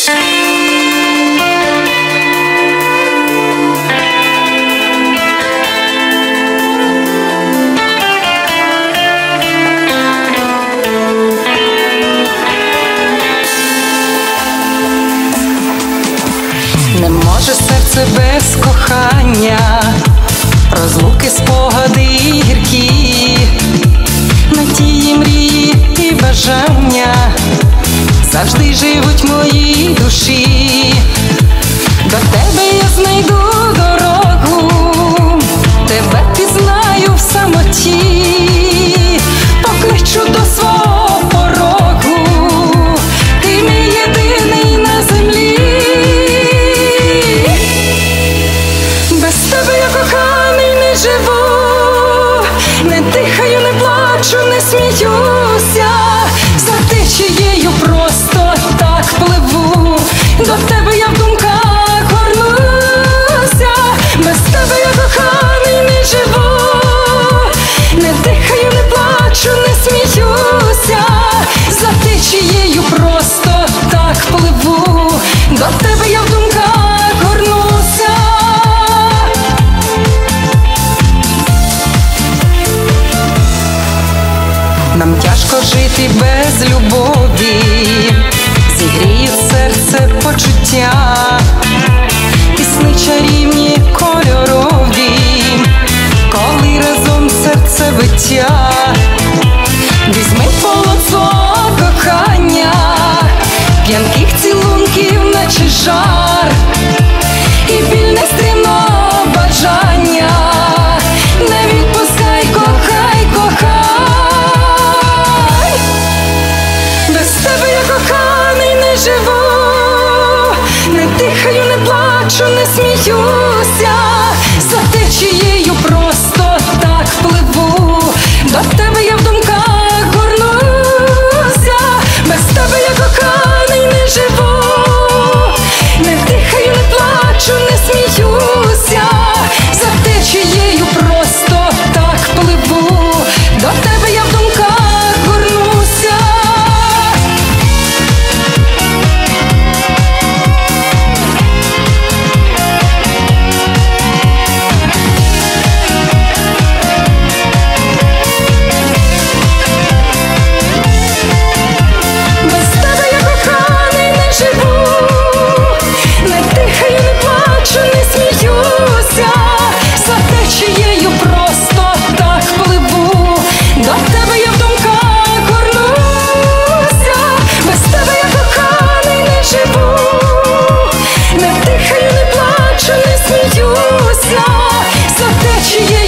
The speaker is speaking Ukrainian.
Не може серце без кохання, розлуки, спогади гіркі, надії, мрії і бажання завжди живуть в моїй душі. До тебе я знайду дорогу, тебе пізнаю в самоті, покличу до свого порогу, ти мій єдиний на землі. Без тебе я, коханий, не живу, не дихаю, не плачу, не сміюся, за течією просто так пливу, до тебе я в думках горнуся. Без тебе я, коханий, не живу, не дихаю, не плачу, не сміюся, за течією просто так пливу, до тебе я в думках горнуся. Нам тяжко жити без любові, зігріють серце почуття, пісни чарівні, кольорові, коли разом серце биття. Візьми полон свого кохання, п'янких цілунків, наче жар, і біль нестримного бажання, не відпускай, кохай, кохай. Без тебе я, коханий, не живу, не дихаю, не плачу, не сміюся, за течією просто так пливу, до тебе я в думках горнуся. Без тебе я, коханий, не живу, не дихаю, не плачу, не сміюся, за течією просто так пливу, до тебе я в думках горнуся. Без тебе я, коханий, не живу, не дихаю, не плачу, не сміюся, за течією просто так пливу, до тебе я в думках горнуся. Без тебе я, коханий, не живу, не дихаю, не плачу, не сміюся, за течією